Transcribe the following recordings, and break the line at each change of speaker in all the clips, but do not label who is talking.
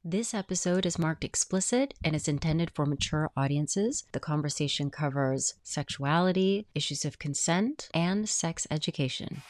This episode is marked explicit and is intended for mature audiences. The conversation covers sexuality, issues of consent, and sex education.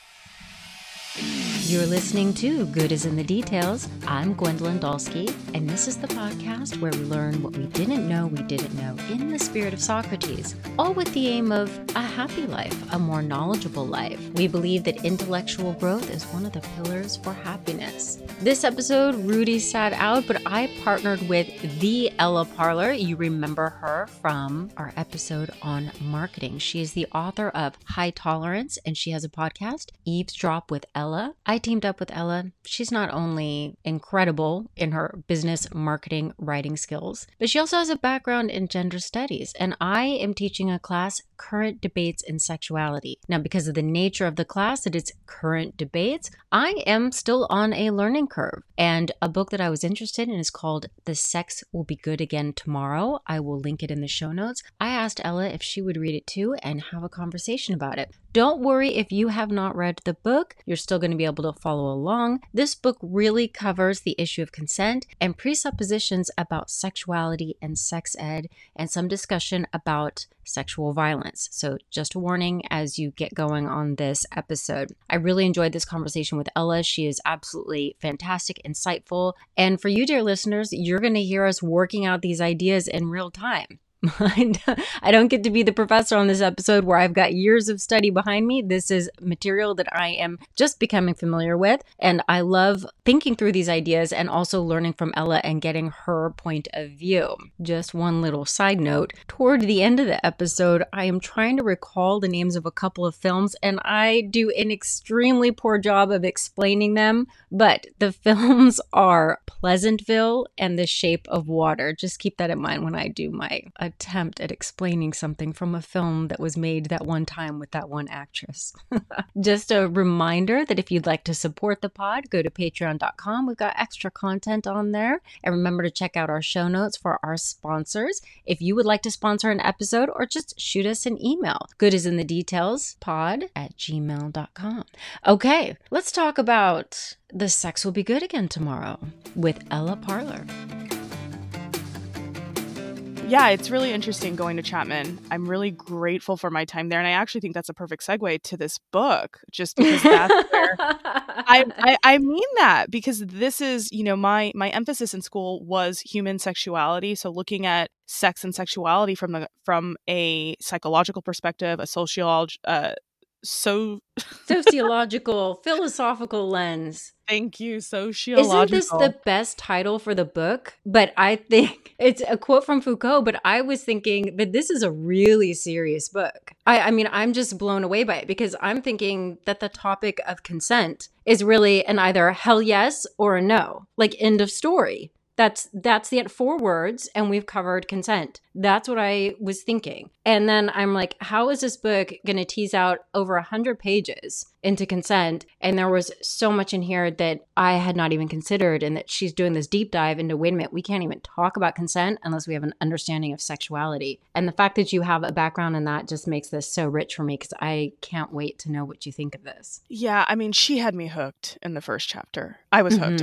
You're listening to Good is in the Details. I'm Gwendolyn Dolsky, and this is the podcast where we learn what we didn't know in the spirit of Socrates, all with the aim of a happy life, a more knowledgeable life. We believe that intellectual growth is one of the pillars for happiness. This episode, Rudy sat out, but I partnered with the Ella Parler. You remember her from our episode on marketing. She is the author of High Tolerance, and she has a podcast, Eavesdrop with Ella. I teamed up with Ella. She's not only incredible in her business, marketing, writing skills, but she also has a background in gender studies. And I am teaching a class, Current Debates in Sexuality. Now, because of the nature of the class, that it's current debates, I am still on a learning curve. And a book that I was interested in is called The Sex Will Be Good Again Tomorrow. I will link it in the show notes. I asked Ella if she would read it too and have a conversation about it. Don't worry if you have not read the book, you're still going to be able to follow along. This book really covers the issue of consent and presuppositions about sexuality and sex ed, and some discussion about sexual violence. So just a warning as you get going on this episode. I really enjoyed this conversation with Ella. She is absolutely fantastic, insightful. And for you, dear listeners, you're going to hear us working out these ideas in real time. I don't get to be the professor on this episode where I've got years of study behind me. This is material that I am just becoming familiar with. And I love thinking through these ideas and also learning from Ella and getting her point of view. Just one little side note. Toward the end of the episode, I am trying to recall the names of a couple of films, and I do an extremely poor job of explaining them. But the films are Pleasantville and The Shape of Water. Just keep that in mind when I do my attempt at explaining something from a film that was made that one time with that one actress. Just a reminder that if you'd like to support the pod, go to patreon.com. We've got extra content on there. And remember to check out our show notes for our sponsors. If you would like to sponsor an episode, or just shoot us an email, goodisinthedetailspod@gmail.com. Okay, let's talk about The Sex Will Be Good Again Tomorrow with Ella Parler.
Yeah, it's really interesting going to Chapman. I'm really grateful for my time there. And I actually think that's a perfect segue to this book, just because that's where I mean that, because this is, my emphasis in school was human sexuality. So looking at sex and sexuality from a psychological perspective, a
sociological, philosophical lens.
Thank you, sociological.
Isn't this the best title for the book? But I think it's a quote from Foucault, but I was thinking that this is a really serious book. I mean, I'm just blown away by it, because I'm thinking that the topic of consent is really an either hell yes or a no, like end of story. That's the 4 words, and we've covered consent. That's what I was thinking. And then I'm like, how is this book going to tease out over 100 pages into consent? And there was so much in here that I had not even considered, and that she's doing this deep dive into, wait a minute, we can't even talk about consent unless we have an understanding of sexuality. And the fact that you have a background in that just makes this so rich for me, because I can't wait to know what you think of this.
Yeah, I mean, she had me hooked in the first chapter. I was hooked.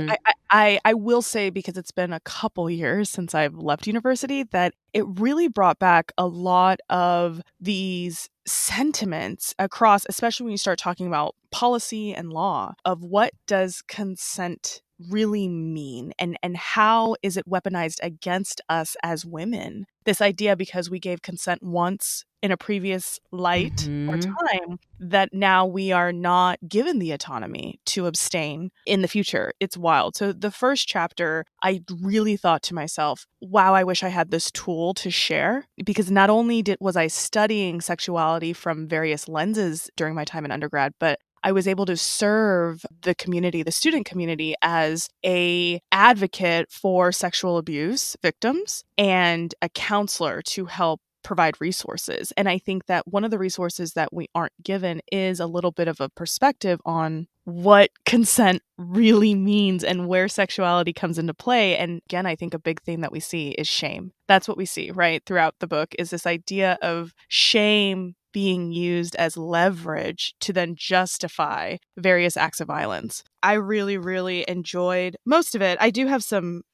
I will say, because it's been a couple years since I've left university, that it really brought back a lot of these sentiments across, especially when you start talking about policy and law, of what does consent really mean, and how is it weaponized against us as women? This idea, because we gave consent once in a previous light or time, that now we are not given the autonomy to abstain in the future. It's wild. So the first chapter, I really thought to myself, wow, I wish I had this tool to share, because not only was I studying sexuality from various lenses during my time in undergrad, but I was able to serve the community, the student community, as a advocate for sexual abuse victims and a counselor to help provide resources. And I think that one of the resources that we aren't given is a little bit of a perspective on what consent really means and where sexuality comes into play. And again, I think a big thing that we see is shame. That's what we see, right, throughout the book, is this idea of shame being used as leverage to then justify various acts of violence. I really, really enjoyed most of it. I do have some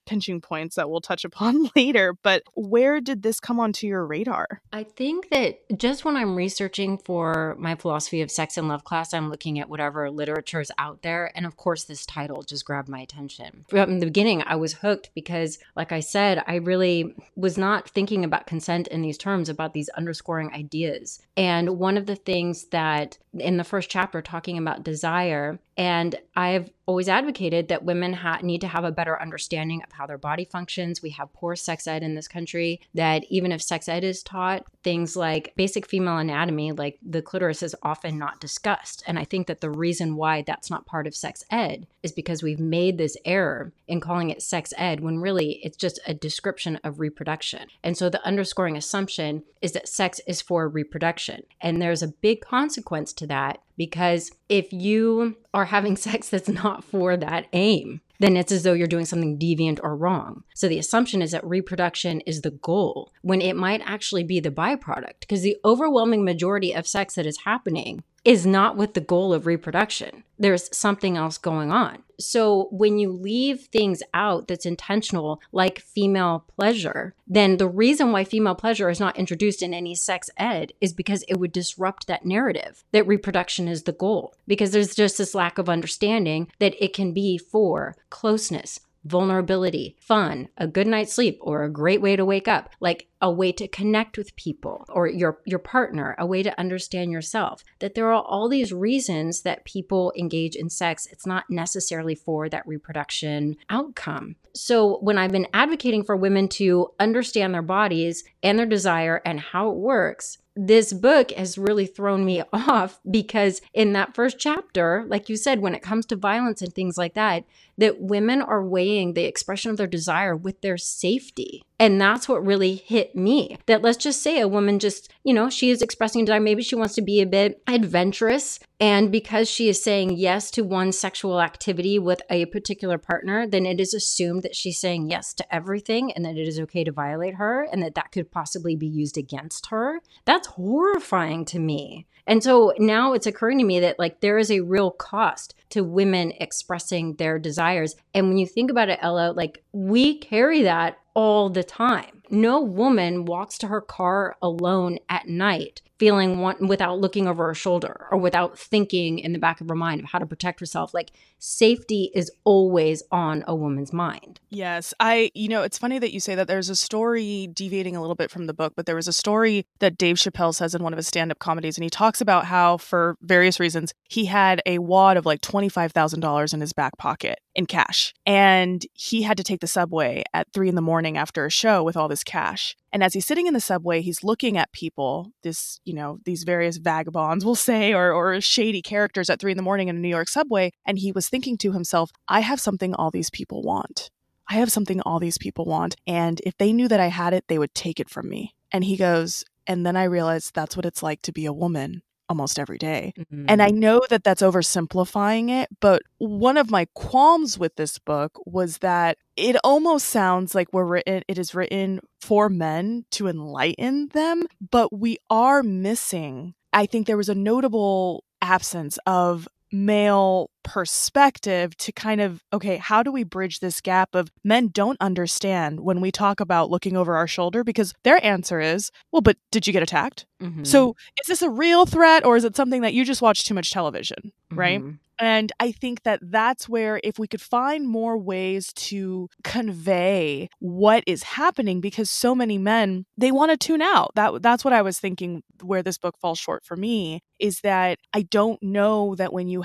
pinching points that we'll touch upon later. But where did this come onto your radar?
I think that just when I'm researching for my philosophy of sex and love class, I'm looking at whatever literature is out there. And of course, this title just grabbed my attention. From the beginning, I was hooked because, like I said, I really was not thinking about consent in these terms, about these underscoring ideas. And one of the things that in the first chapter, talking about desire, and I've always advocated that women need to have a better understanding of how their body functions. We have poor sex ed in this country, that even if sex ed is taught, things like basic female anatomy, like the clitoris, is often not discussed. And I think that the reason why that's not part of sex ed is because we've made this error in calling it sex ed when really it's just a description of reproduction. And so the underscoring assumption is that sex is for reproduction. And there's a big consequence to that, because if you are having sex that's not for that aim, then it's as though you're doing something deviant or wrong. So the assumption is that reproduction is the goal, when it might actually be the byproduct, because the overwhelming majority of sex that is happening is not with the goal of reproduction. There's something else going on. So when you leave things out that's intentional, like female pleasure, then the reason why female pleasure is not introduced in any sex ed is because it would disrupt that narrative that reproduction is the goal. Because there's just this lack of understanding that it can be for closeness, vulnerability, fun, a good night's sleep, or a great way to wake up, like a way to connect with people or your partner, a way to understand yourself, that there are all these reasons that people engage in sex. It's not necessarily for that reproduction outcome. So when I've been advocating for women to understand their bodies and their desire and how it works, this book has really thrown me off, because in that first chapter, like you said, when it comes to violence and things like that, that women are weighing the expression of their desire with their safety. And that's what really hit me. That let's just say a woman just, she is expressing desire. Maybe she wants to be a bit adventurous. And because she is saying yes to one sexual activity with a particular partner, then it is assumed that she's saying yes to everything, and that it is okay to violate her, and that could possibly be used against her. That's horrifying to me. And so now it's occurring to me that there is a real cost to women expressing their desires. And when you think about it, Ella, we carry that all the time. No woman walks to her car alone at night feeling without looking over her shoulder or without thinking in the back of her mind of how to protect herself. Safety is always on a woman's mind.
Yes. It's funny that you say that. There's a story, deviating a little bit from the book, but there was a story that Dave Chappelle says in one of his stand-up comedies, and he talks about how, for various reasons, he had a wad of $25,000 in his back pocket in cash. And he had to take the subway at 3 a.m. after a show with all this cash. And as he's sitting in the subway, he's looking at people, these various vagabonds, we'll say, or shady characters at 3 a.m. in a New York subway. And he was thinking to himself, I have something all these people want. I have something all these people want. And if they knew that I had it, they would take it from me. And he goes, and then I realized that's what it's like to be a woman almost every day. Mm-hmm. And I know that that's oversimplifying it, but one of my qualms with this book was that it almost sounds like it is written for men to enlighten them, but we are missing. I think there was a notable absence of male perspective to kind of, okay, how do we bridge this gap of men don't understand when we talk about looking over our shoulder, because their answer is, well, but did you get attacked? Mm-hmm. So is this a real threat, or is it something that you just watch too much television, right? Mm-hmm. And I think that that's where, if we could find more ways to convey what is happening, because so many men, they want to tune out. That's what I was thinking, where this book falls short for me, is that I don't know that when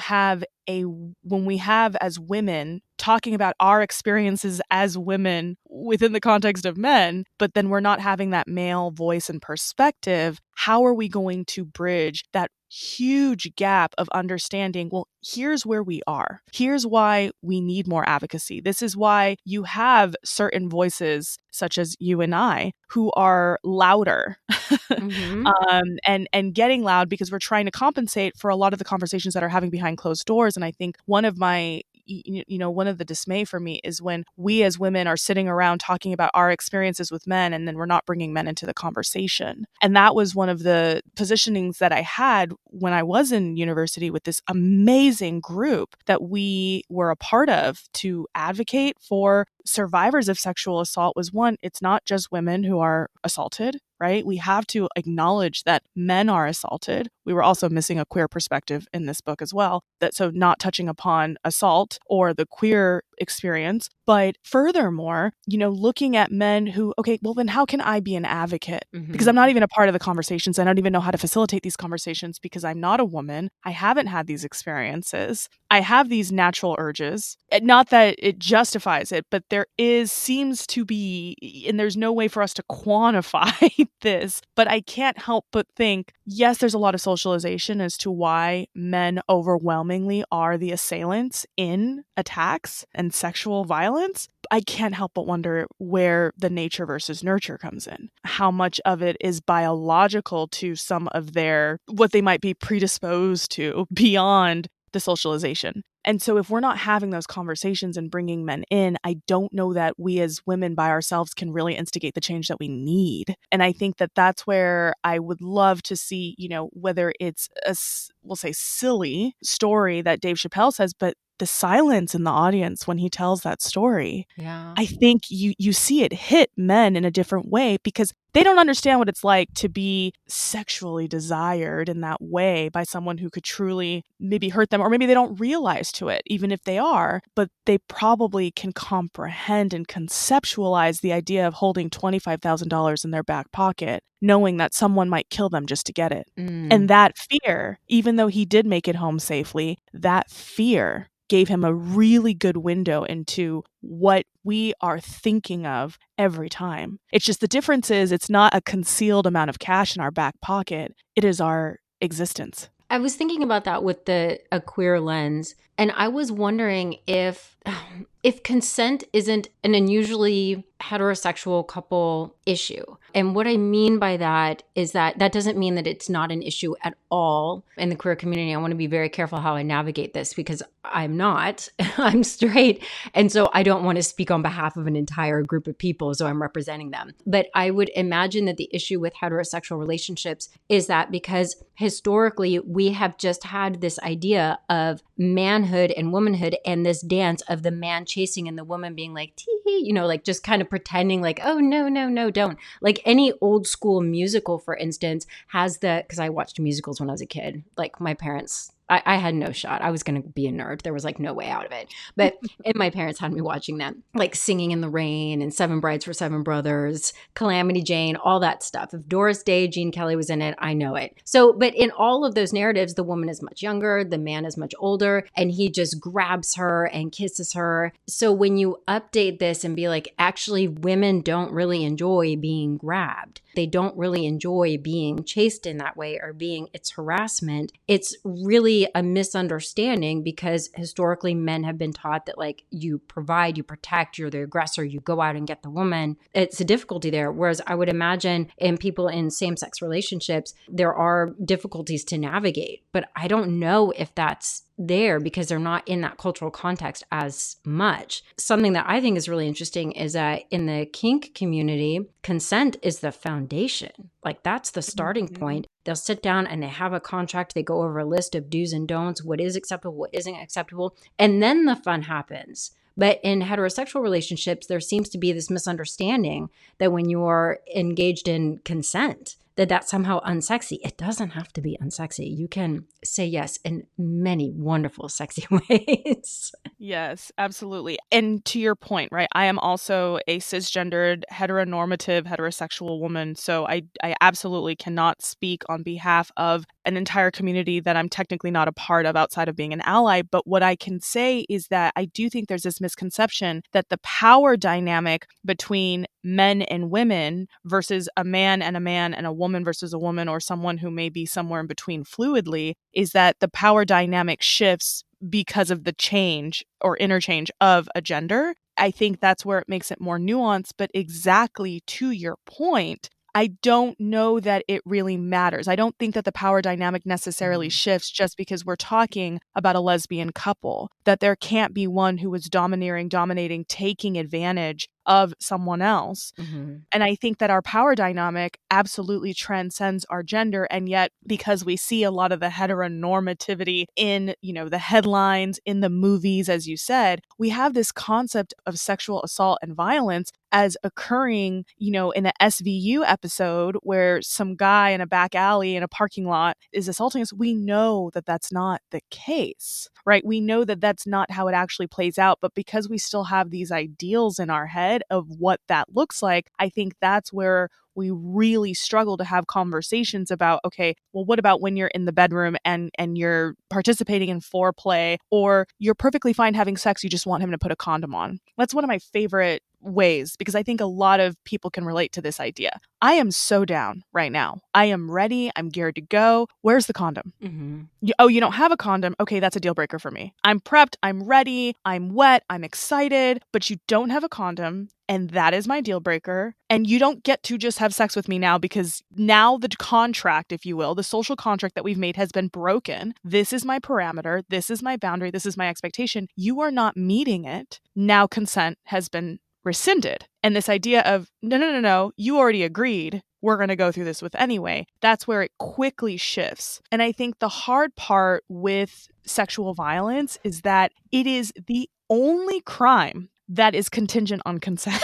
we have as women talking about our experiences as women within the context of men, but then we're not having that male voice and perspective, how are we going to bridge that huge gap of understanding, well, here's where we are. Here's why we need more advocacy. This is why you have certain voices, such as you and I, who are louder mm-hmm. and getting loud, because we're trying to compensate for a lot of the conversations that are having behind closed doors. And I think one of my one of the dismay for me is when we as women are sitting around talking about our experiences with men, and then we're not bringing men into the conversation. And that was one of the positionings that I had when I was in university with this amazing group that we were a part of to advocate for survivors of sexual assault. Was one, it's not just women who are assaulted, right? We have to acknowledge that men are assaulted. We were also missing a queer perspective in this book as well. So not touching upon assault or the queer experience, but furthermore, looking at men who, okay, well then how can I be an advocate? Because I'm not even a part of the conversations. I don't even know how to facilitate these conversations because I'm not a woman. I haven't had these experiences. I have these natural urges. Not that it justifies it, but seems to be, and there's no way for us to quantify this, but I can't help but think, yes, there's a lot of socialization as to why men overwhelmingly are the assailants in attacks and sexual violence. I can't help but wonder where the nature versus nurture comes in. How much of it is biological to some of what they might be predisposed to beyond the socialization. And so if we're not having those conversations and bringing men in, I don't know that we as women by ourselves can really instigate the change that we need. And I think that that's where I would love to see, whether it's we'll say silly story that Dave Chappelle says, but the silence in the audience when he tells that story.
Yeah.
I think you see it hit men in a different way because they don't understand what it's like to be sexually desired in that way by someone who could truly maybe hurt them, or maybe they don't realize to it, even if they are, but they probably can comprehend and conceptualize the idea of holding $25,000 in their back pocket, knowing that someone might kill them just to get it. And that fear, even though he did make it home safely, that fear gave him a really good window into what we are thinking of every time. It's just the difference is it's not a concealed amount of cash in our back pocket. It is our existence.
I was thinking about that with a queer lens, and I was wondering if consent isn't an unusually heterosexual couple issue. And what I mean by that is that doesn't mean that it's not an issue at all in the queer community. I want to be very careful how I navigate this because I'm not. I'm straight. And so I don't want to speak on behalf of an entire group of people, so I'm representing them. But I would imagine that the issue with heterosexual relationships is that because historically we have just had this idea of manhood and womanhood and this dance of the man chasing and the woman being like, tee, like just kind of pretending like, oh, no, don't. Like any old school musical, for instance, has because I watched musicals when I was a kid. Like my parents, I had no shot. I was going to be a nerd. There was like no way out of it. But and my parents had me watching them, like Singing in the Rain and Seven Brides for Seven Brothers, Calamity Jane, all that stuff. If Doris Day, Gene Kelly was in it, I know it. So, but in all of those narratives, the woman is much younger, the man is much older, and he just grabs her and kisses her. So when you update this and be like, actually, women don't really enjoy being grabbed. They don't really enjoy being chased in that way or it's harassment. It's really a misunderstanding because historically men have been taught that like you provide, you protect, you're the aggressor, you go out and get the woman. It's a difficulty there. Whereas I would imagine in people in same-sex relationships, there are difficulties to navigate. But I don't know if that's there because they're not in that cultural context as much. Something that I think is really interesting is that in the kink community, consent is the foundation. Like that's the starting point. They'll sit down and they have a contract. They go over a list of do's and don'ts, what is acceptable, what isn't acceptable. And then the fun happens. But in heterosexual relationships, there seems to be this misunderstanding that when you are engaged in consent, that's somehow unsexy. It doesn't have to be unsexy. You can say yes in many wonderful, sexy ways.
Yes, absolutely. And to your point, right, I am also a cisgendered, heteronormative, heterosexual woman. So I absolutely cannot speak on behalf of an entire community that I'm technically not a part of outside of being an ally. But what I can say is that I do think there's this misconception that the power dynamic between men and women versus a man and a woman versus a woman, or someone who may be somewhere in between fluidly, is that the power dynamic shifts because of the change or interchange of a gender. I think that's where it makes it more nuanced. But exactly to your point, I don't know that it really matters. I don't think that the power dynamic necessarily shifts just because we're talking about a lesbian couple, that there can't be one who is dominating, taking advantage of someone else. And I think that our power dynamic absolutely transcends our gender. And yet, because we see a lot of the heteronormativity in, the headlines, in the movies, as you said, we have this concept of sexual assault and violence as occurring, in an SVU episode where some guy in a back alley in a parking lot is assaulting us. We know that that's not the case, right? We know that that's not how it actually plays out. But because we still have these ideals in our head of what that looks like, I think that's where we really struggle to have conversations about, okay, well, what about when you're in the bedroom and you're participating in foreplay, or you're perfectly fine having sex, you just want him to put a condom on? That's one of my favorite ways, because I think a lot of people can relate to this idea. I am so down right now. I am ready. I'm geared to go. Where's the condom? You don't have a condom? Okay, that's a deal breaker for me. I'm prepped. I'm ready. I'm wet. I'm excited, but you don't have a condom. And that is my deal breaker. And you don't get to just have sex with me now, because now the contract, if you will, the social contract that we've made has been broken. This is my parameter. This is my boundary. This is my expectation. You are not meeting it. Now consent has been rescinded. And this idea of, no, you already agreed. We're going to go through this with anyway. That's where it quickly shifts. And I think the hard part with sexual violence is that it is the only crime that is contingent on consent.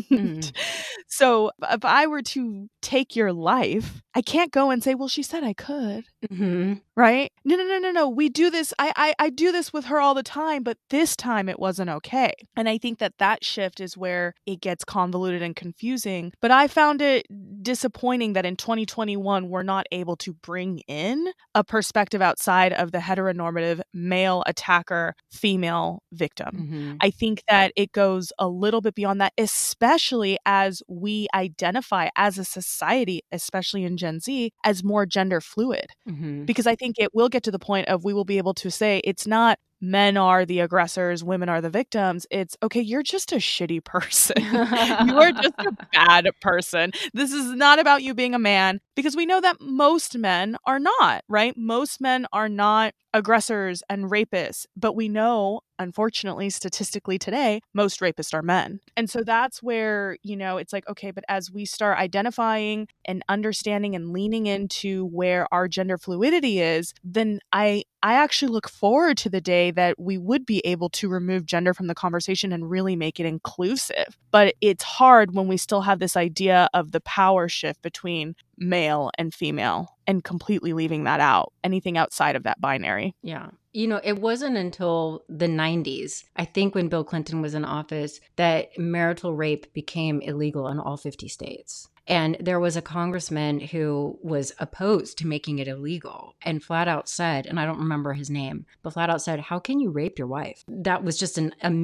So if I were to take your life, I can't go and say, well, she said I could. Right? No. We do this. I do this with her all the time, but this time it wasn't okay. And I think that shift is where it gets convoluted and confusing. But I found it disappointing that in 2021, we're not able to bring in a perspective outside of the heteronormative male attacker, female victim. I think that it goes a little bit beyond that, especially as we identify as a society, especially in Gen Z, as more gender fluid. Because I think it will get to the point of we will be able to say it's not men are the aggressors, women are the victims. It's, okay, you're just a shitty person. You are just a bad person. This is not about you being a man, because we know that most men are not, right? Most men are not aggressors and rapists, but we know, unfortunately, statistically today, most rapists are men. And so that's where, it's like, okay, but as we start identifying and understanding and leaning into where our gender fluidity is, then I actually look forward to the day that we would be able to remove gender from the conversation and really make it inclusive. But it's hard when we still have this idea of the power shift between male and female and completely leaving that out, anything outside of that binary.
Yeah. It wasn't until the 90s, I think when Bill Clinton was in office, that marital rape became illegal in all 50 states. And there was a congressman who was opposed to making it illegal and flat out said, and I don't remember his name, but flat out said, how can you rape your wife? That was just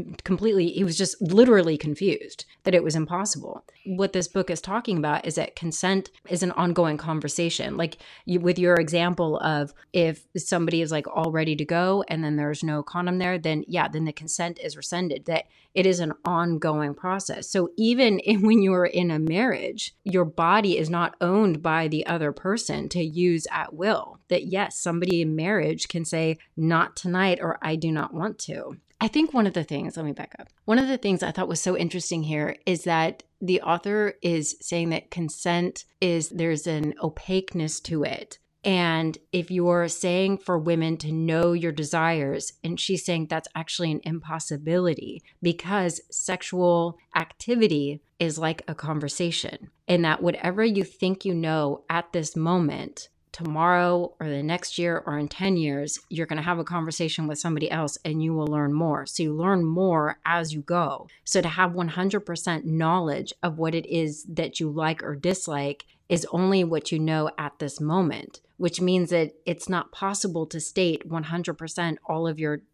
he was just literally confused that it was impossible. What this book is talking about is that consent is an ongoing conversation. Like with your example of if somebody is like all ready to go and then there's no condom there, then the consent is rescinded, that it is an ongoing process. So even when you're in a marriage, your body is not owned by the other person to use at will. That yes, somebody in marriage can say, not tonight, or I do not want to. I think one of the things, let me back up. One of the things I thought was so interesting here is that the author is saying that consent there's an opaqueness to it. And if you're saying for women to know your desires, and she's saying that's actually an impossibility because sexual activity is like a conversation, and that whatever you think you know at this moment, tomorrow or the next year or in 10 years, you're going to have a conversation with somebody else and you will learn more. So you learn more as you go. So to have 100% knowledge of what it is that you like or dislike is only what you know at this moment, which means that it's not possible to state 100% all of your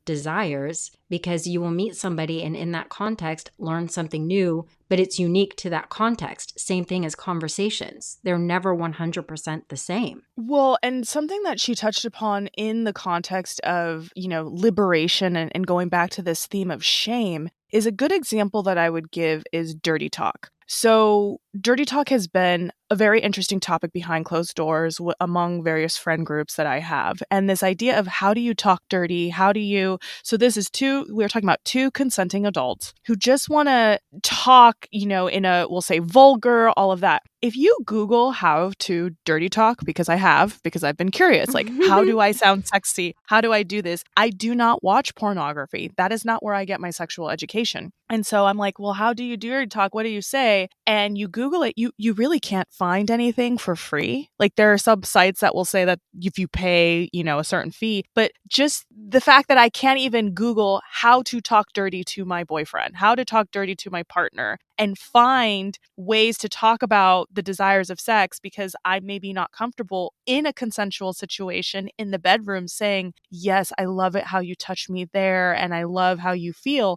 desires, because you will meet somebody and in that context learn something new, but it's unique to that context. Same thing as conversations. They're never 100% the same.
Well, and something that she touched upon in the context of, liberation and going back to this theme of shame is a good example that I would give is dirty talk. So dirty talk has been a very interesting topic behind closed doors among various friend groups that I have. And this idea of how do you talk dirty? So this is we're talking about two consenting adults who just want to talk, in a, we'll say vulgar, all of that. If you Google how to dirty talk, because I've been curious, like, how do I sound sexy? How do I do this? I do not watch pornography. That is not where I get my sexual education. And so I'm like, well, how do you dirty talk? What do you say? And you Google it, you really can't find anything for free. Like, there are some sites that will say that if you pay, a certain fee, but just the fact that I can't even Google how to talk dirty to my boyfriend, how to talk dirty to my partner, and find ways to talk about the desires of sex because I may be not comfortable in a consensual situation in the bedroom saying, yes, I love it how you touch me there and I love how you feel.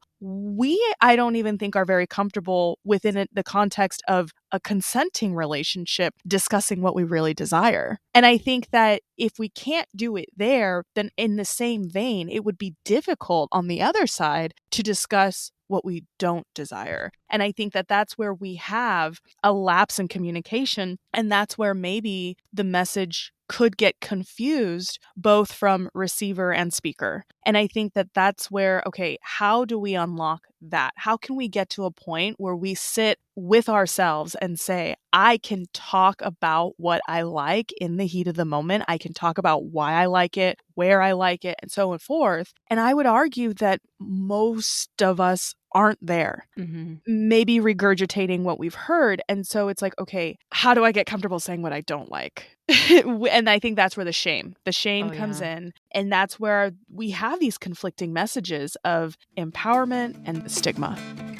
I don't even think are very comfortable within the context of a consenting relationship discussing what we really desire. And I think that if we can't do it there, then in the same vein, it would be difficult on the other side to discuss what we don't desire. And I think that that's where we have a lapse in communication. And that's where maybe the message could get confused both from receiver and speaker. And I think that that's where, okay, how do we unlock that? How can we get to a point where we sit with ourselves and say, I can talk about what I like in the heat of the moment. I can talk about why I like it, where I like it, and so on forth. And I would argue that most of us aren't there, maybe regurgitating what we've heard. And so it's like, okay, how do I get comfortable saying what I don't like? And I think that's where the shame comes in. And that's where we have these conflicting messages of empowerment and stigma.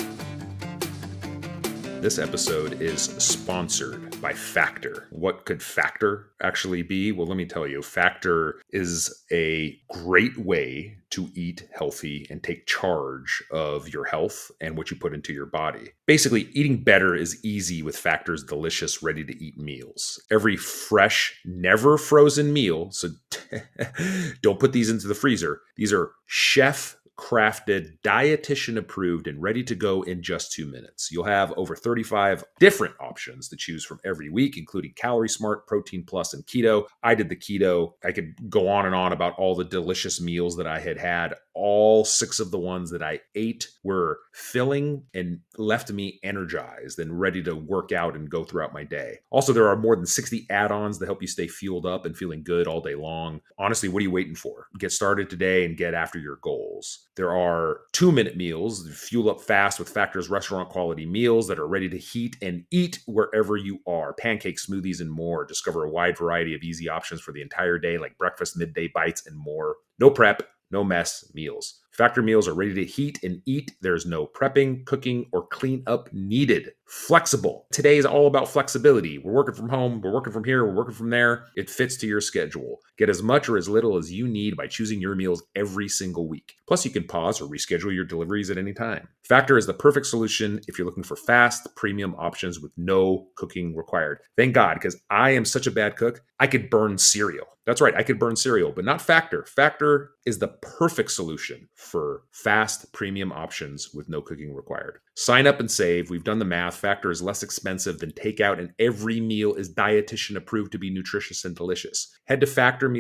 This episode is sponsored by Factor. What could Factor actually be? Well, let me tell you, Factor is a great way to eat healthy and take charge of your health and what you put into your body. Basically, eating better is easy with Factor's delicious, ready-to-eat meals. Every fresh, never frozen meal, so don't put these into the freezer. These are chef-crafted, dietitian-approved, and ready to go in just 2 minutes. You'll have over 35 different options to choose from every week, including Calorie Smart, Protein Plus, and Keto. I did the Keto. I could go on and on about all the delicious meals that I had. All 6 of the ones that I ate were filling and left me energized and ready to work out and go throughout my day. Also, there are more than 60 add-ons that help you stay fueled up and feeling good all day long. Honestly, what are you waiting for? Get started today and get after your goals. There are 2-minute meals, fuel up fast with Factor's restaurant quality meals that are ready to heat and eat wherever you are. Pancakes, smoothies, and more. Discover a wide variety of easy options for the entire day, like breakfast, midday bites, and more. No prep, no mess meals. Factor meals are ready to heat and eat. There's no prepping, cooking, or clean up needed. Flexible. Today is all about flexibility. We're working from home, we're working from here, we're working from there. It fits to your schedule. Get as much or as little as you need by choosing your meals every single week. Plus, you can pause or reschedule your deliveries at any time. Factor is the perfect solution if you're looking for fast, premium options with no cooking required. Thank God, because I am such a bad cook, I could burn cereal. That's right, I could burn cereal, but not Factor. Factor is the perfect solution for fast, premium options with no cooking required. Sign up and save. We've done the math. Factor is less expensive than takeout, and every meal is dietitian approved to be nutritious and delicious. Head to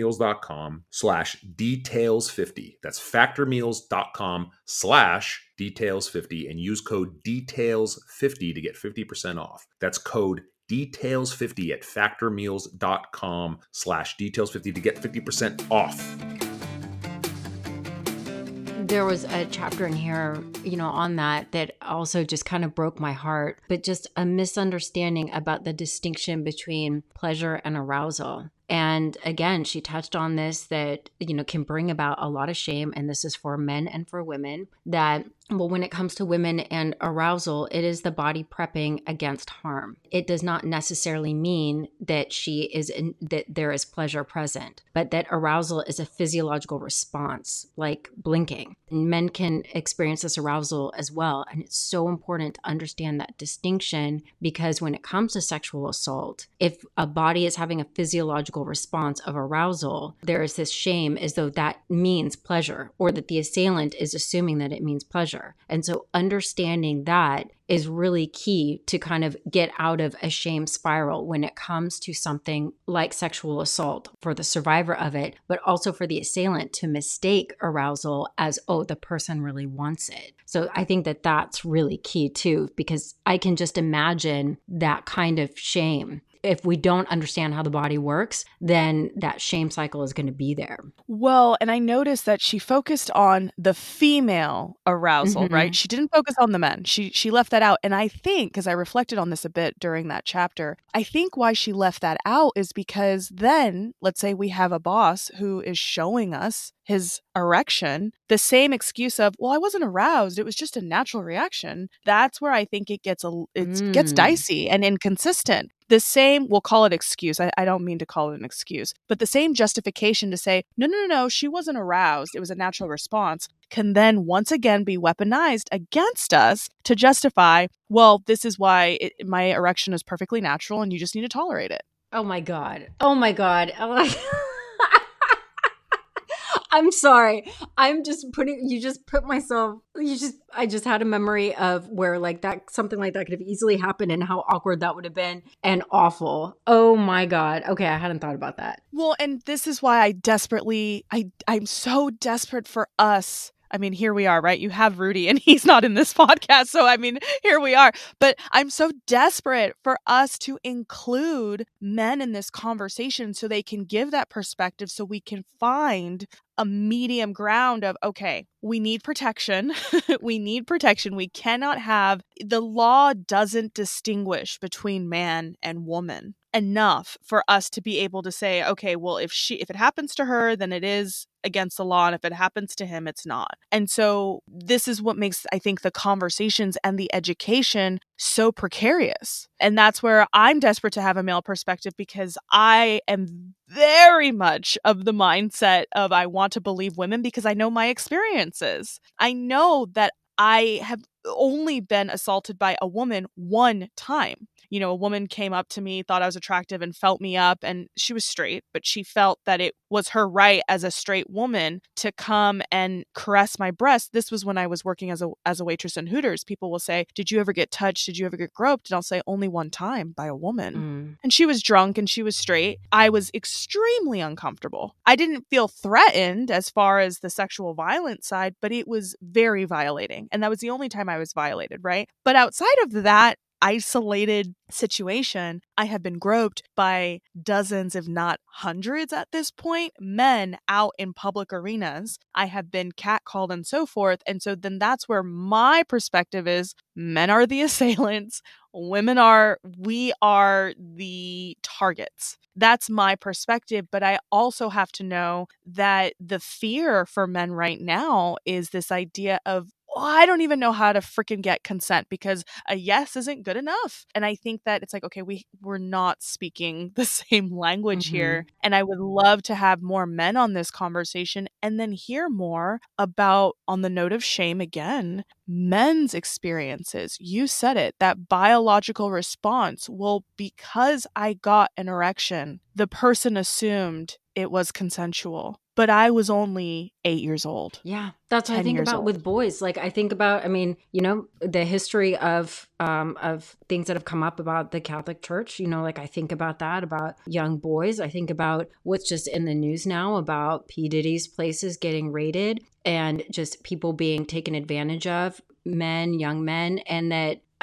factormeals.com/details50. That's factormeals.com/details50 and use code details50 to get 50% off. That's code details50 at factormeals.com/details50 to get 50% off.
There was a chapter in here, on that also just kind of broke my heart, but just a misunderstanding about the distinction between pleasure and arousal. And again, she touched on this that, can bring about a lot of shame. And this is for men and for women, that Well, when it comes to women and arousal, it is the body prepping against harm. It does not necessarily mean that that there is pleasure present, but that arousal is a physiological response, like blinking. And men can experience this arousal as well. And it's so important to understand that distinction, because when it comes to sexual assault, if a body is having a physiological response of arousal, there is this shame as though that means pleasure, or that the assailant is assuming that it means pleasure. And so understanding that is really key to kind of get out of a shame spiral when it comes to something like sexual assault, for the survivor of it, but also for the assailant to mistake arousal as, oh, the person really wants it. So I think that that's really key too, because I can just imagine that kind of shame. If we don't understand how the body works, then that shame cycle is going to be there.
Well, and I noticed that she focused on the female arousal, right? She didn't focus on the men. She left that out. And I think, because I reflected on this a bit during that chapter, I think why she left that out is because then, let's say we have a boss who is showing us his erection, the same excuse of, well, I wasn't aroused, it was just a natural reaction. That's where I think it gets dicey and inconsistent. The same, we'll call it excuse. I don't mean to call it an excuse, but the same justification to say, no, she wasn't aroused, it was a natural response, can then once again be weaponized against us to justify, well, this is why my erection is perfectly natural and you just need to tolerate it.
Oh my God. I'm sorry. I just had a memory of where like that, something like that could have easily happened and how awkward that would have been and awful. Oh my God. Okay. I hadn't thought about that.
Well, and this is why I'm so desperate for us. I mean, here we are, right? You have Rudy and he's not in this podcast. So, I mean, here we are. But I'm so desperate for us to include men in this conversation so they can give that perspective, so we can find a medium ground of, okay, we need protection. We need protection. We cannot have, the law doesn't distinguish between man and woman enough for us to be able to say, okay, well, if it happens to her, then it is against the law, and if it happens to him, it's not. And so this is what makes, I think, the conversations and the education so precarious. And that's where I'm desperate to have a male perspective, because I am very much of the mindset of, I want to believe women because I know my experiences. I know that I have only been assaulted by a woman one time. You know, a woman came up to me, thought I was attractive and felt me up, and she was straight, but she felt that it was her right as a straight woman to come and caress my breast. This was when I was working as a waitress in Hooters. People will say, did you ever get touched? Did you ever get groped? And I'll say, only one time by a woman. And she was drunk and she was straight. I was extremely uncomfortable. I didn't feel threatened as far as the sexual violence side, but it was very violating. And that was the only time I was violated, right? But outside of that isolated situation, I have been groped by dozens, if not hundreds at this point, men out in public arenas. I have been catcalled and so forth. And so then that's where my perspective is, men are the assailants, we are the targets. That's my perspective. But I also have to know that the fear for men right now is this idea of, I don't even know how to freaking get consent because a yes isn't good enough. And I think that it's like, okay, we're not speaking the same language here. And I would love to have more men on this conversation and then hear more about, on the note of shame again, men's experiences. You said it, that biological response. Well, because I got an erection, the person assumed it was consensual. But I was only 8 years old.
Yeah, that's what I think about with boys. Like I think about, the history of things that have come up about the Catholic Church. Like I think about that, about young boys. I think about what's just in the news now about P. Diddy's places getting raided and just people being taken advantage of, young men, and that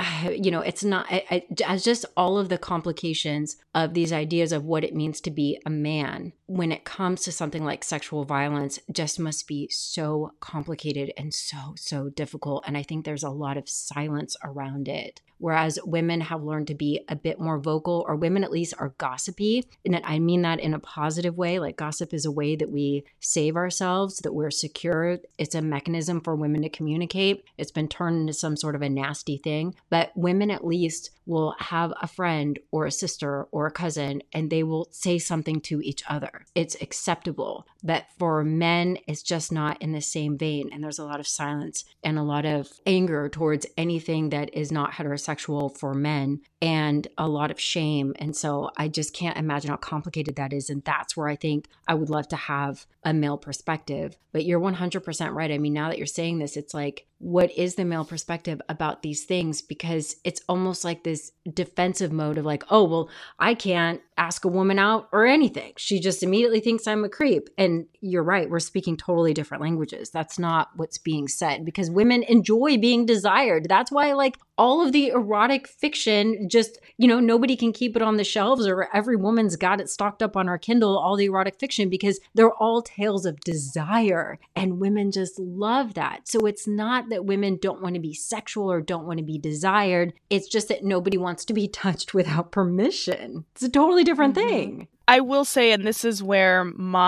it's not, as just all of the complications of these ideas of what it means to be a man when it comes to something like sexual violence just must be so complicated and so difficult. And I think there's a lot of silence around it. Whereas women have learned to be a bit more vocal, or women at least are gossipy. And I mean that in a positive way. Like, gossip is a way that we save ourselves, that we're secure. It's a mechanism for women to communicate. It's been turned into some sort of a nasty thing. But women at least will have a friend or a sister or a cousin, and they will say something to each other. It's acceptable. But for men, it's just not in the same vein. And there's a lot of silence and a lot of anger towards anything that is not heterosexual for men, and a lot of shame. And so I just can't imagine how complicated that is. And that's where I think I would love to have a male perspective. But you're 100% right. I mean, now that you're saying this, it's like, what is the male perspective about these things? Because it's almost like this defensive mode of like, oh, well, I can't ask a woman out or anything. She just immediately thinks I'm a creep. And you're right. We're speaking totally different languages. That's not what's being said, because women enjoy being desired. That's why, like, all of the erotic fiction, just, nobody can keep it on the shelves, or every woman's got it stocked up on our Kindle, all the erotic fiction, because they're all tales of desire, and women just love that. So it's not that women don't want to be sexual or don't want to be desired. It's just that nobody wants to be touched without permission. It's a totally different thing.
I will say, and this is where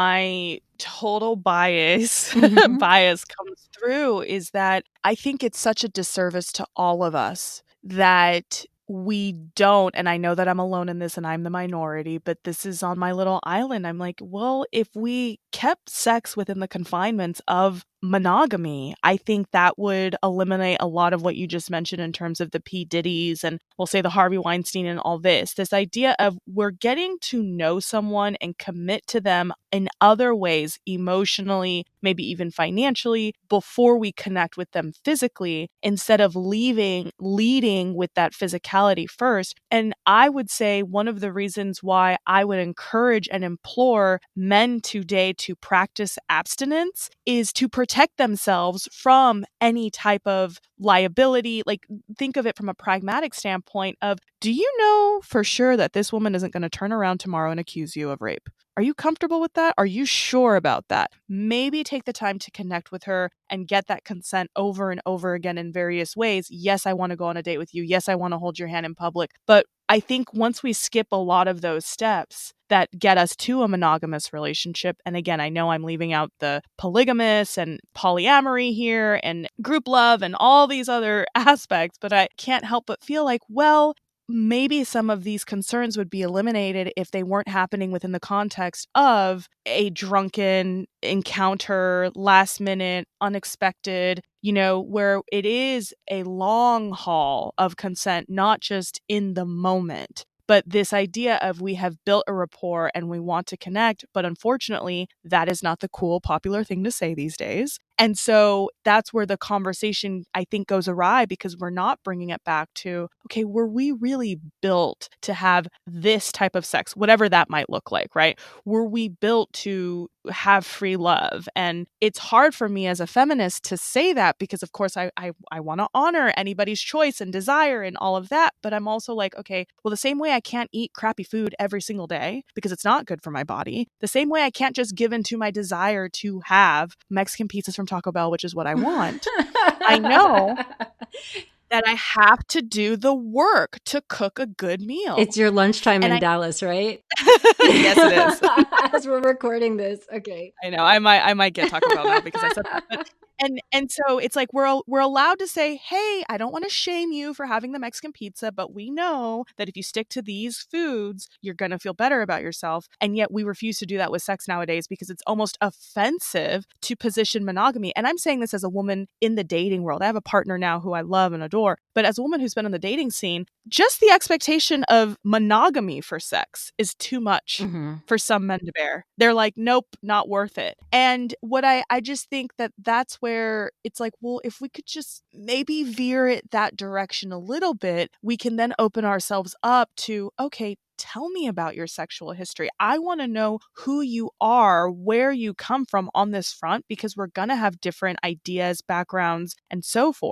my total bias comes through, is that I think it's such a disservice to all of us that we don't, and I know that I'm alone in this and I'm the minority, but this is on my little island. I'm like, well, if we kept sex within the confinements of monogamy, I think that would eliminate a lot of what you just mentioned in terms of the P. Diddy's and we'll say the Harvey Weinstein and all this. This idea of we're getting to know someone and commit to them in other ways, emotionally, maybe even financially, before we connect with them physically, instead of leading with that physicality first. And I would say one of the reasons why I would encourage and implore men today to practice abstinence is to protect themselves from any type of liability. Like, think of it from a pragmatic standpoint of, do you know for sure that this woman isn't going to turn around tomorrow and accuse you of rape? Are you comfortable with that? Are you sure about that? Maybe take the time to connect with her and get that consent over and over again in various ways. Yes, I want to go on a date with you. Yes, I want to hold your hand in public. But I think once we skip a lot of those steps that get us to a monogamous relationship, and again, I know I'm leaving out the polygamous and polyamory here and group love and all these other aspects, but I can't help but feel like, well, maybe some of these concerns would be eliminated if they weren't happening within the context of a drunken encounter, last minute, unexpected, where it is a long haul of consent, not just in the moment. But this idea of we have built a rapport and we want to connect, but unfortunately, that is not the cool, popular thing to say these days. And so that's where the conversation, I think, goes awry, because we're not bringing it back to, okay, were we really built to have this type of sex, whatever that might look like, right? Were we built to have free love? And it's hard for me as a feminist to say that, because of course I want to honor anybody's choice and desire and all of that. But I'm also like, okay, well, the same way I can't eat crappy food every single day because it's not good for my body, the same way I can't just give into my desire to have Mexican pizzas from Taco Bell, which is what I want. I know that I have to do the work to cook a good meal.
It's your lunchtime in Dallas, right?
Yes, it is.
As we're recording this. Okay.
I know. I might get Taco Bell now because I said that. And so it's like we're allowed to say, hey, I don't want to shame you for having the Mexican pizza, but we know that if you stick to these foods, you're going to feel better about yourself. And yet we refuse to do that with sex nowadays because it's almost offensive to position monogamy. And I'm saying this as a woman in the dating world. I have a partner now who I love and adore, but as a woman who's been in the dating scene, just the expectation of monogamy for sex is too much for some men to bear. They're like, nope, not worth it. And what I just think that's where it's like, well, if we could just maybe veer it that direction a little bit, we can then open ourselves up to, okay, tell me about your sexual history. I want to know who you are, where you come from on this front, because we're going to have different ideas, backgrounds, and so forth.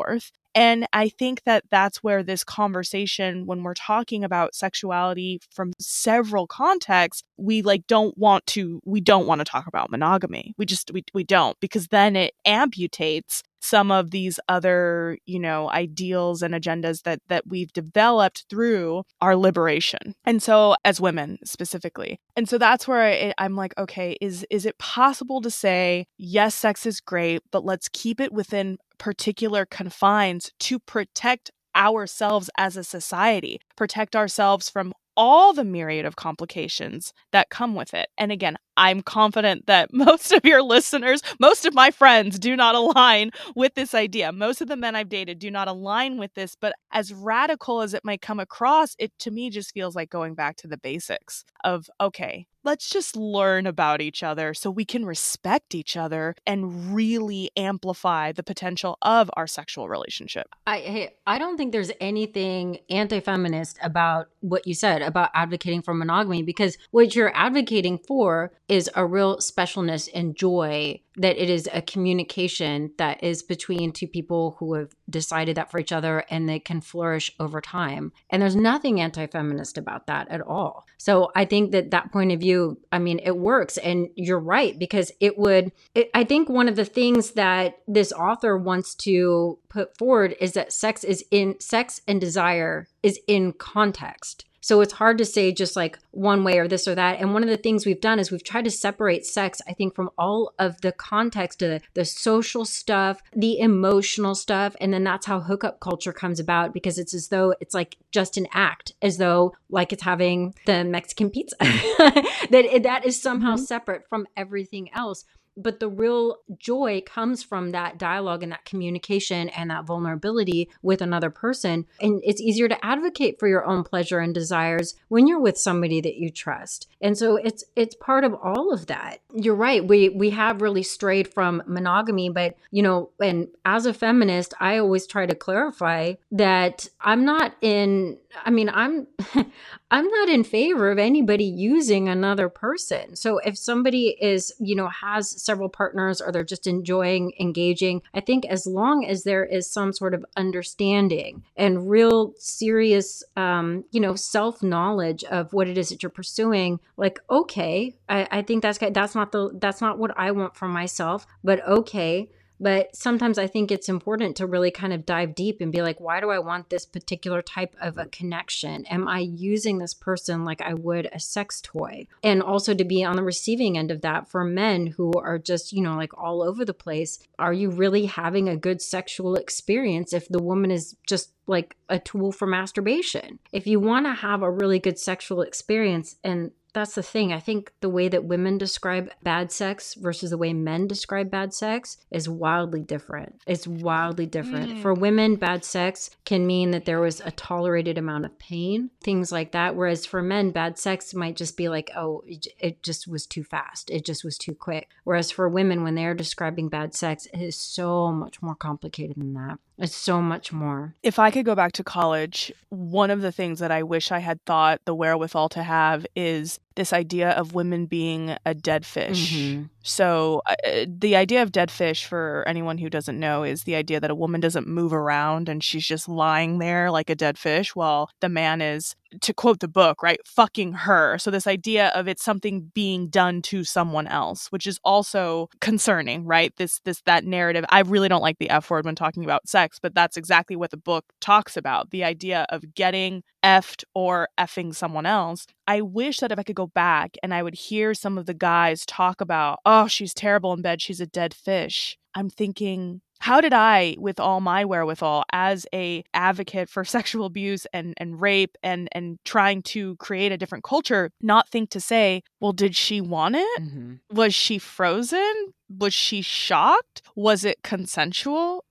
And I think that that's where this conversation, when we're talking about sexuality from several contexts, we don't want to talk about monogamy. We don't, because then it amputates some of these other, ideals and agendas that we've developed through our liberation. And so, as women specifically. And so that's where I'm like, okay, is it possible to say, yes, sex is great, but let's keep it within particular confines to protect ourselves as a society, protect ourselves from all the myriad of complications that come with it. And again, I'm confident that most of your listeners, most of my friends do not align with this idea. Most of the men I've dated do not align with this, but as radical as it might come across, it to me just feels like going back to the basics of, okay, let's just learn about each other so we can respect each other and really amplify the potential of our sexual relationship.
I don't think there's anything anti-feminist about what you said about advocating for monogamy, because what you're advocating for is a real specialness and joy, that it is a communication that is between two people who have decided that for each other, and they can flourish over time. And there's nothing anti-feminist about that at all. So I think that point of view, I mean, it works. And you're right, because I think one of the things that this author wants to put forward is that sex and desire is in context. So it's hard to say just like one way or this or that. And one of the things we've done is we've tried to separate sex, I think, from all of the context of the social stuff, the emotional stuff. And then that's how hookup culture comes about, because it's as though it's like just an act, as though like it's having the Mexican pizza, that is somehow separate from everything else. But the real joy comes from that dialogue and that communication and that vulnerability with another person. And it's easier to advocate for your own pleasure and desires when you're with somebody that you trust. And so it's part of all of that. You're right. We have really strayed from monogamy, but and as a feminist, I always try to clarify that I'm not in favor of anybody using another person. So if somebody has several partners, or they're just enjoying engaging, I think as long as there is some sort of understanding and real serious, self-knowledge of what it is that you're pursuing, like, okay, I think that's not what I want for myself, but okay. But sometimes I think it's important to really kind of dive deep and be like, why do I want this particular type of a connection? Am I using this person like I would a sex toy? And also to be on the receiving end of that for men who are just, like all over the place. Are you really having a good sexual experience if the woman is just like a tool for masturbation? If you want to have a really good sexual experience, and that's the thing. I think the way that women describe bad sex versus the way men describe bad sex is wildly different. It's wildly different. For women, bad sex can mean that there was a tolerated amount of pain, things like that. Whereas for men, bad sex might just be like, oh, it just was too fast. It just was too quick. Whereas for women, when they're describing bad sex, it is so much more complicated than that. It's so much more.
If I could go back to college, one of the things that I wish I had thought the wherewithal to have is this idea of women being a dead fish.
Mm-hmm.
So the idea of dead fish, for anyone who doesn't know, is the idea that a woman doesn't move around and she's just lying there like a dead fish while the man is, to quote the book, right, fucking her. So this idea of it's something being done to someone else, which is also concerning, right? That narrative. I really don't like the F word when talking about sex, but that's exactly what the book talks about. The idea of getting effed or effing someone else. I wish that if I could go back and I would hear some of the guys talk about, oh, she's terrible in bed, she's a dead fish. I'm thinking, how did I, with all my wherewithal as a advocate for sexual abuse and rape and trying to create a different culture, not think to say, well, did she want it?
Mm-hmm.
Was she frozen? Was she shocked? Was it consensual?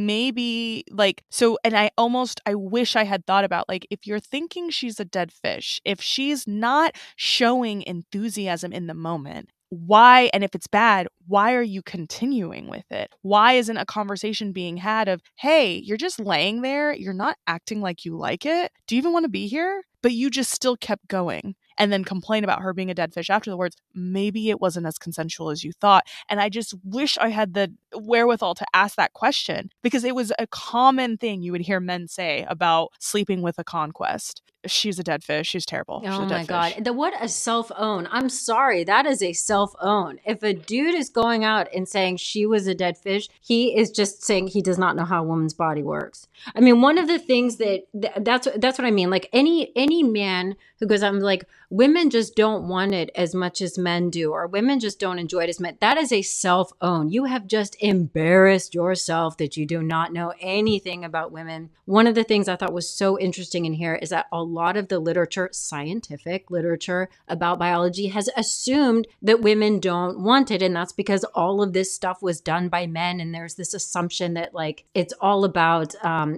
Maybe and I wish I had thought about, like, if you're thinking she's a dead fish, if she's not showing enthusiasm in the moment, why, and if it's bad, why are you continuing with it? Why isn't a conversation being had of, hey, you're just laying there, you're not acting like you like it. Do you even want to be here? But you just still kept going. and then complain about her being a dead fish afterwards, maybe it wasn't as consensual as you thought. And I just wish I had the wherewithal to ask that question, because it was a common thing you would hear men say about sleeping with a conquest. She's a dead fish. She's terrible. She's
Oh
a dead
my God.
fish.
What a self-own. I'm sorry. That is a self-own. If a dude is going out and saying she was a dead fish, he is just saying he does not know how a woman's body works. I mean, one of the things that's what I mean. Like any man who goes out and like, women just don't want it as much as men do, or women just don't enjoy it as men. That is a self-own. You have just embarrassed yourself that you do not know anything about women. One of the things I thought was so interesting in here is that a lot of the literature, scientific literature about biology, has assumed that women don't want it. And that's because all of this stuff was done by men. And there's this assumption that like, it's all about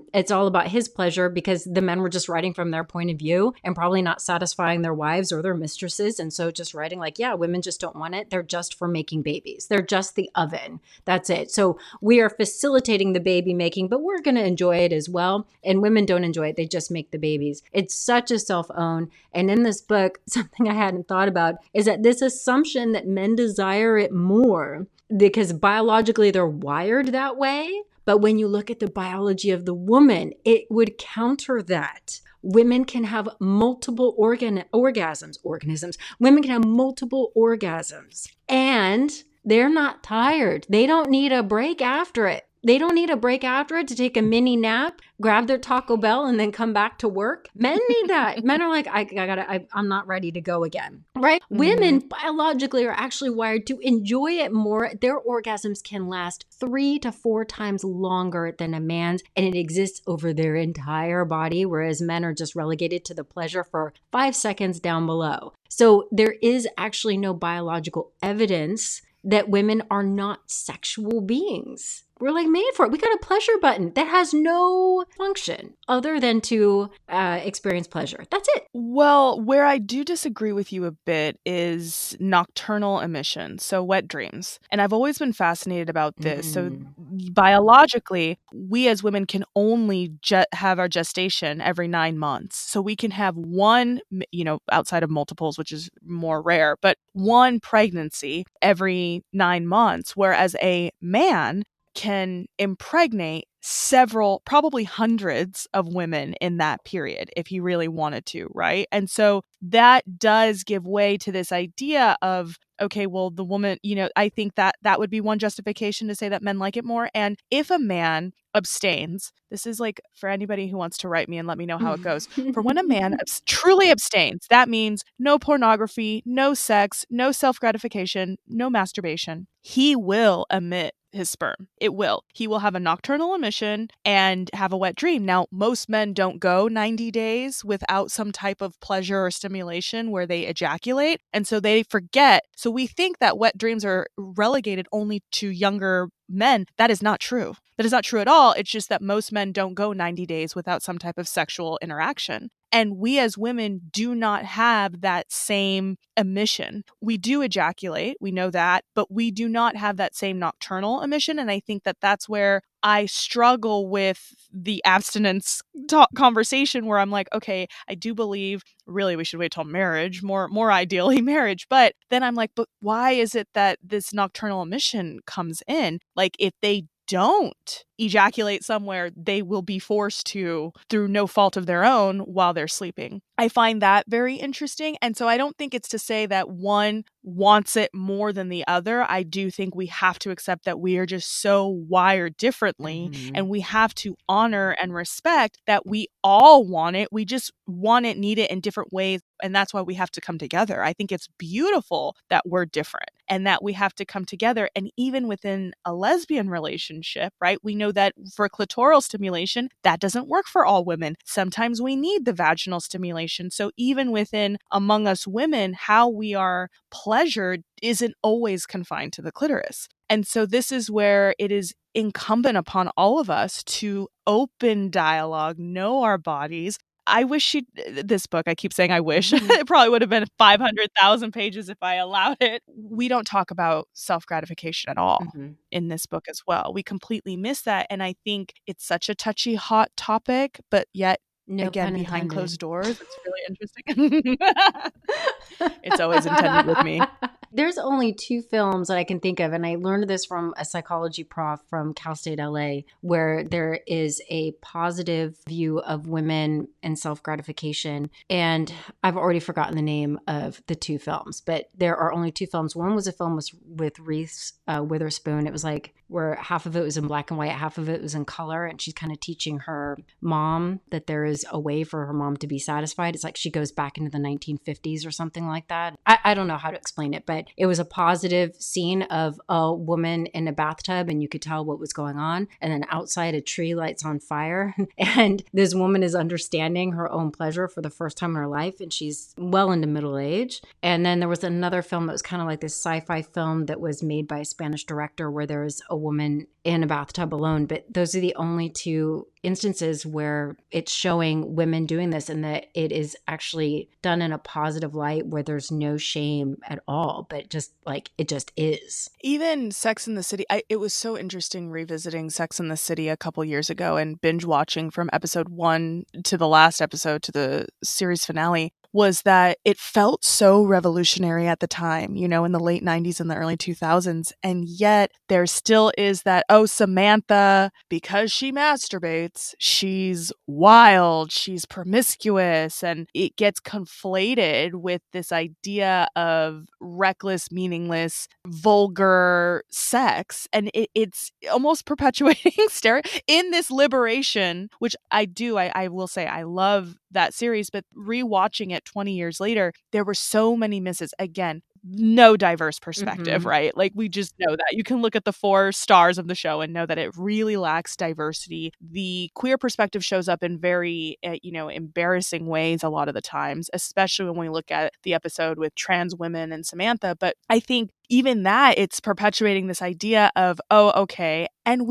his pleasure, because the men were just writing from their point of view and probably not satisfying their wives or their mistresses. And so just writing like, yeah, women just don't want it. They're just for making babies. They're just the oven. That's it. So we are facilitating the baby making, but we're going to enjoy it as well. And women don't enjoy it. They just make the babies. It's such a self-own. And in this book, something I hadn't thought about is that this assumption that men desire it more because biologically they're wired that way. But when you look at the biology of the woman, it would counter that. Women can have multiple organisms. Women can have multiple orgasms and they're not tired. They don't need a break after it. They don't need a break after it to take a mini nap, grab their Taco Bell, and then come back to work. Men need that. Men are like, I'm not ready to go again, right? Mm-hmm. Women biologically are actually wired to enjoy it more. Their orgasms can last 3 to 4 times longer than a man's, and it exists over their entire body, whereas men are just relegated to the pleasure for 5 seconds down below. So there is actually no biological evidence that women are not sexual beings. We're like made for it. We got a pleasure button that has no function other than to experience pleasure. That's it.
Well, where I do disagree with you a bit is nocturnal emission, so wet dreams. And I've always been fascinated about this. So biologically, we as women can only have our gestation every 9 months. So we can have one, outside of multiples, which is more rare, but one pregnancy every 9 months, whereas a man can impregnate several, probably hundreds of women in that period if he really wanted to, right? And so that does give way to this idea of, okay, well, the woman, I think that would be one justification to say that men like it more. And if a man abstains, this is like for anybody who wants to write me and let me know how it goes. For when a man truly abstains, that means no pornography, no sex, no self-gratification, no masturbation. He will emit his sperm. It will. He will have a nocturnal emission and have a wet dream. Now, most men don't go 90 days without some type of pleasure or stimulation where they ejaculate. And so they forget. So we think that wet dreams are relegated only to younger men. That is not true. That is not true at all. It's just that most men don't go 90 days without some type of sexual interaction. And we as women do not have that same emission. We do ejaculate, we know that, but we do not have that same nocturnal emission. And I think that that's where I struggle with the abstinence conversation, where I'm like, okay, I do believe really we should wait till marriage, more ideally marriage. But then I'm like, but why is it that this nocturnal emission comes in? Like if they don't ejaculate somewhere, they will be forced to through no fault of their own while they're sleeping. I find that very interesting. And so I don't think it's to say that one wants it more than the other. I do think we have to accept that we are just so wired differently, and we have to honor and respect that we all want it. We just want it, need it in different ways. And that's why we have to come together. I think it's beautiful that we're different and that we have to come together. And even within a lesbian relationship, right? We know that for clitoral stimulation, that doesn't work for all women. Sometimes we need the vaginal stimulation. So even within among us women, how we are pleasured isn't always confined to the clitoris. And so this is where it is incumbent upon all of us to open dialogue, know our bodies. I wish this book, I keep saying I wish, it probably would have been 500,000 pages if I allowed it. We don't talk about self-gratification at all in this book as well. We completely miss that. And I think it's such a touchy, hot topic, but yet
No
again,
pun
behind
intended.
closed doors. It's really interesting. It's always intended with me.
There's only 2 films that I can think of, and I learned this from a psychology prof from Cal State LA, where there is a positive view of women and self-gratification. And I've already forgotten the name of the 2 films, but there are only 2 films. One was a film with Reese Witherspoon. It was like where half of it was in black and white, half of it was in color, and she's kind of teaching her mom that there is a way for her mom to be satisfied. It's like she goes back into the 1950s or something like that. I don't know how to explain it, but it was a positive scene of a woman in a bathtub, and you could tell what was going on. And then outside, a tree lights on fire, and this woman is understanding her own pleasure for the first time in her life, and she's well into middle age. And then there was another film that was kind of like this sci-fi film that was made by a Spanish director where there was a woman in a bathtub alone. But those are the only 2 instances where it's showing women doing this, and that it is actually done in a positive light where there's no shame at all, but just like it just is.
Even Sex and the City, it was so interesting revisiting Sex and the City a couple years ago and binge watching from episode 1 to the last episode to the series finale, was that it felt so revolutionary at the time, you know, in the late 90s and the early 2000s. And yet there still is that, oh, Samantha, because she masturbates, she's wild, she's promiscuous, and it gets conflated with this idea of reckless, meaningless, vulgar sex. And it's almost perpetuating in this liberation, which I will say I love that series, but rewatching it 20 years later, there were so many misses. Again, no diverse perspective, right? Like, we just know that. You can look at the 4 stars of the show and know that it really lacks diversity. The queer perspective shows up in very, embarrassing ways a lot of the times, especially when we look at the episode with trans women and Samantha. But I think even that, it's perpetuating this idea of, oh, okay, and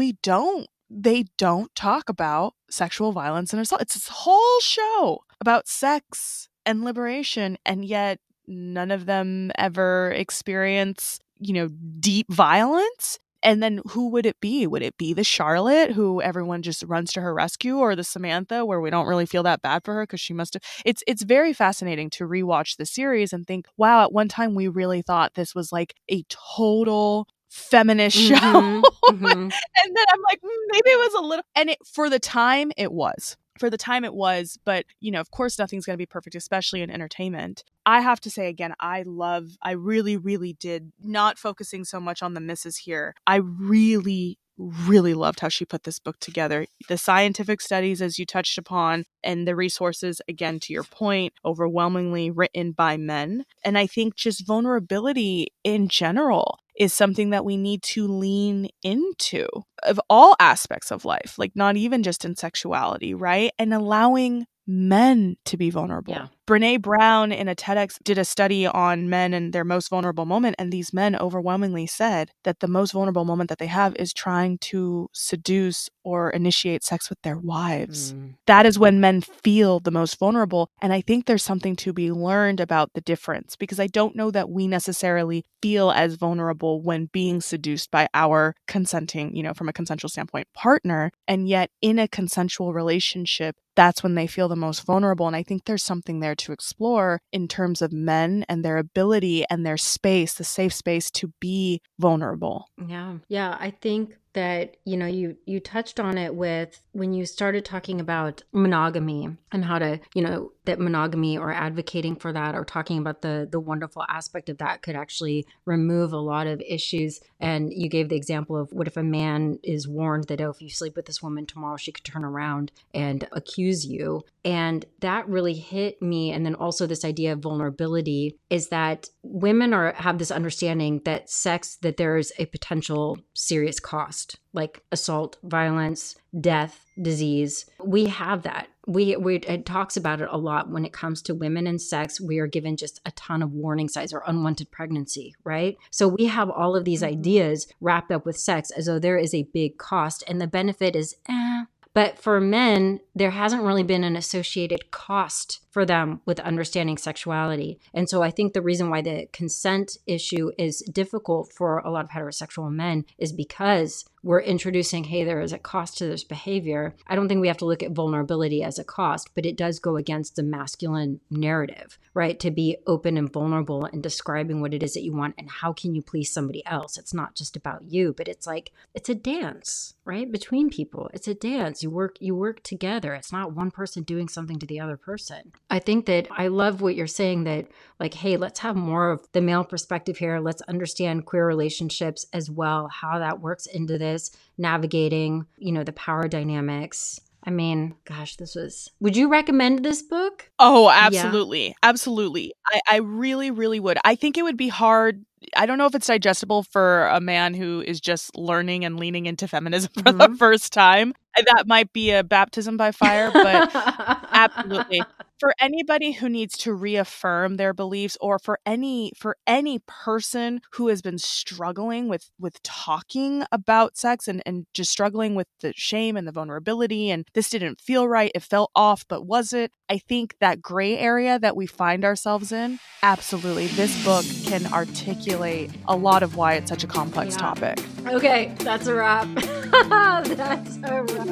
they don't talk about sexual violence and assault. It's this whole show about sex and liberation, and yet none of them ever experience, deep violence. And then who would it be? Would it be the Charlotte who everyone just runs to her rescue, or the Samantha where we don't really feel that bad for her because she must have... It's very fascinating to rewatch the series and think, wow, at one time we really thought this was like a total feminist show. And then I'm like, maybe it was a little... And for the time it was. But, of course, nothing's going to be perfect, especially in entertainment. I have to say again, I really, really did, not focusing so much on the misses here. I really, really loved how she put this book together. The scientific studies, as you touched upon, and the resources, again, to your point, overwhelmingly written by men. And I think just vulnerability in general is something that we need to lean into of all aspects of life, like not even just in sexuality, right? And allowing men to be vulnerable.
Yeah.
Brene Brown in a TEDx did a study on men and their most vulnerable moment, and these men overwhelmingly said that the most vulnerable moment that they have is trying to seduce or initiate sex with their wives. That is when men feel the most vulnerable, and I think there's something to be learned about the difference, because I don't know that we necessarily feel as vulnerable when being seduced by our consenting, from a consensual standpoint, partner, and yet in a consensual relationship, that's when they feel the most vulnerable. And I think there's something there to explore in terms of men and their ability and their space, the safe space to be vulnerable.
Yeah. Yeah. I think that, you touched on it with when you started talking about monogamy and how to, that monogamy or advocating for that or talking about the wonderful aspect of that could actually remove a lot of issues. And you gave the example of what if a man is warned that, oh, if you sleep with this woman tomorrow, she could turn around and accuse you. And that really hit me. And then also this idea of vulnerability is that women have this understanding that that there is a potential serious cost, like assault, violence, death, disease. We have that. It talks about it a lot when it comes to women and sex. We are given just a ton of warning signs or unwanted pregnancy, right? So we have all of these ideas wrapped up with sex as though there is a big cost and the benefit is But for men, there hasn't really been an associated cost for them with understanding sexuality. And so I think the reason why the consent issue is difficult for a lot of heterosexual men is because we're introducing, hey, there is a cost to this behavior. I don't think we have to look at vulnerability as a cost, but it does go against the masculine narrative, right? To be open and vulnerable and describing what it is that you want and how can you please somebody else. It's not just about you, but it's like, it's a dance, right? Between people. It's a dance. You work together. It's not one person doing something to the other person. I think that I love what you're saying, that like, hey, let's have more of the male perspective here. Let's understand queer relationships as well, how that works into this, navigating, the power dynamics. I mean, gosh, would you recommend this book?
Oh, absolutely. Yeah. Absolutely. I really, really would. I think it would be hard. I don't know if it's digestible for a man who is just learning and leaning into feminism for the first time. That might be a baptism by fire, but absolutely. For anybody who needs to reaffirm their beliefs, or for any person who has been struggling with talking about sex and just struggling with the shame and the vulnerability, and this didn't feel right, it felt off, but was it? I think that gray area that we find ourselves in, absolutely, this book can articulate a lot of why it's such a complex topic.
Okay, that's a wrap. That's a wrap.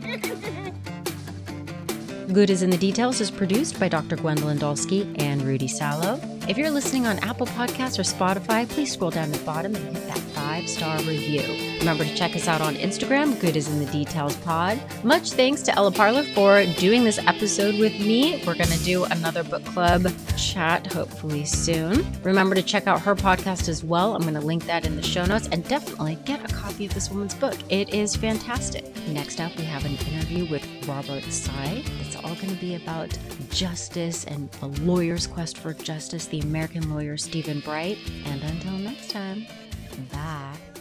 Good is in the Details is produced by Dr. Gwendolyn Dolsky and Rudy Sallow. If you're listening on Apple Podcasts or Spotify, please scroll down to the bottom and hit that 5-star review. Remember to check us out on Instagram, Good is in the Details Pod. Much thanks to Ella Parla for doing this episode with me. We're going to do another book club chat hopefully soon. Remember to check out her podcast as well. I'm going to link that in the show notes, and definitely get a copy of this woman's book. It is fantastic. Next up, we have an interview with Robert Seid. It's all going to be about justice and a lawyer's quest for justice, the American lawyer Stephen Bright. And until next time, bye.